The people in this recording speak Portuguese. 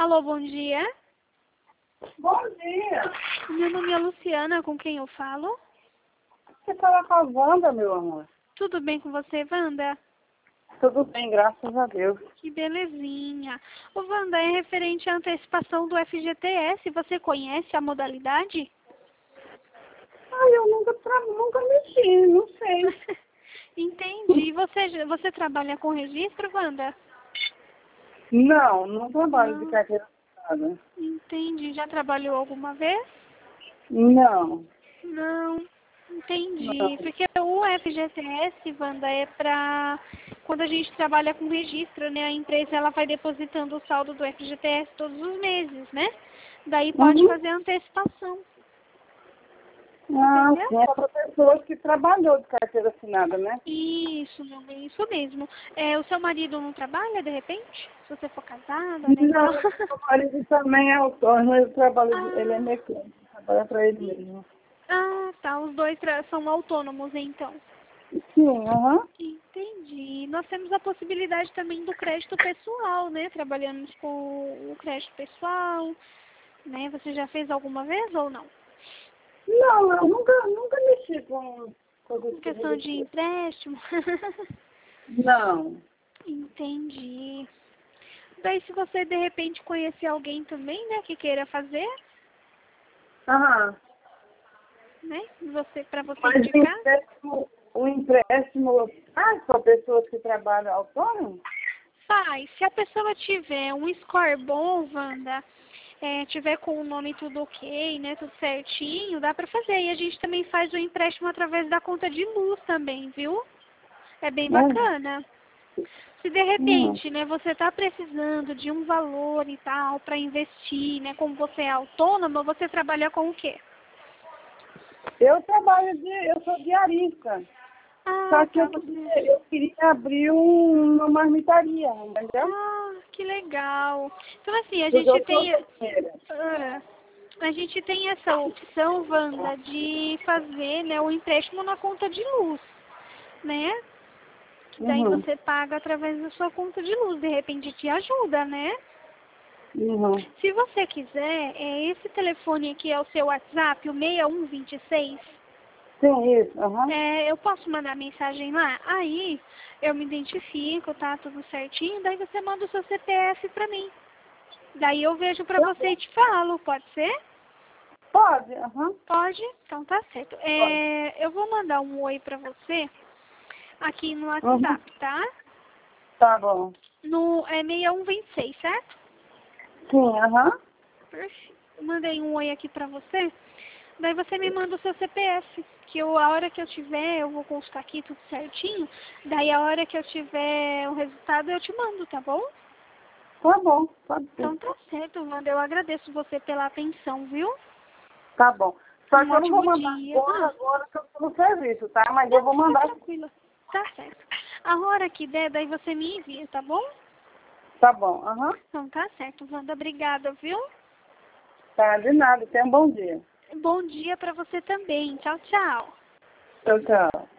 Alô, bom dia. Bom dia. Meu nome é Luciana, com quem eu falo? Você fala com a Wanda, meu amor? Tudo bem com você, Wanda? Tudo bem, graças a Deus. Que belezinha. Ô, Wanda, é referente à antecipação do FGTS. Você conhece a modalidade? Eu nunca mexi, não sei. Entendi. Você trabalha com registro, Wanda? Não trabalho de Não. carteira assinada. Entendi. Já trabalhou alguma vez? Não. Não. Entendi. Não. Porque o FGTS, Wanda, é para quando a gente trabalha com registro, né? A empresa ela vai depositando o saldo do FGTS todos os meses, né? Daí pode fazer a antecipação. Entendeu? Sim, é para pessoas que trabalhou de carteira assinada, né? Isso, meu bem, isso mesmo. O seu marido não trabalha, de repente? Se você for casada, né? Não, Então... meu marido também é autônomo, ele é Ah, mecânico, trabalha para ele mesmo. tá. Os dois são autônomos, então. Sim, Entendi. Nós temos a possibilidade também do crédito pessoal, né? Trabalhamos com o crédito pessoal, né? Você já fez alguma vez ou não? Não, eu nunca mexi com coisas Em que questão de empréstimo? Não. Entendi. Daí se você de repente conhecer alguém também, né, que queira fazer, Aham. né? Para você Mas indicar? o empréstimo faz para pessoas que trabalham autônomo? Faz. Se a pessoa tiver um score bom, Wanda, tiver com o nome tudo ok, né, tudo certinho, dá pra fazer. E a gente também faz o empréstimo através da conta de luz também, viu? É bem bacana. Se de repente, né, você tá precisando de um valor e tal para investir, né, como você é autônoma, você trabalha com o quê? Eu sou diarista. Só Ah, que tá, eu queria abrir uma marmitaria, entendeu? Ah, que legal. Então, assim, Porque eu sou solteira. a gente tem essa opção, Wanda, de fazer, né, o empréstimo na conta de luz, né? Que daí Uhum. você paga através da sua conta de luz. De repente te ajuda, né? Uhum. Se você quiser, esse telefone aqui é o seu WhatsApp, o 6126. Sim, isso. Uhum. Eu posso mandar mensagem lá? Aí eu me identifico, tá tudo certinho, daí você manda o seu CPF pra mim. Daí eu vejo pra você e te falo, pode ser? Pode, uhum. Pode? Então tá certo. Pode. Eu vou mandar um oi pra você aqui no Uhum. WhatsApp, tá? Tá bom. No 6126, certo? Sim, uhum. Perfeito. Eu mandei um oi aqui pra você. Daí você me manda o seu CPF, que a hora que eu tiver, eu vou consultar aqui tudo certinho. Daí a hora que eu tiver o resultado, eu te mando, tá bom? Tá bom, pode ser. Então tá certo, Wanda. Eu agradeço você pela atenção, viu? Tá bom. Só Um que eu não vou ótimo mandar dia. agora que eu tô no serviço, tá? Mas eu Não, vou fica mandar. tranquila. Tá certo. A hora que der, daí você me envia, tá bom? Tá bom, aham. Então tá certo, Wanda. Obrigada, viu? Tá, de nada. Tenha um bom dia. Bom dia pra você também. Tchau, tchau. Tchau, tchau.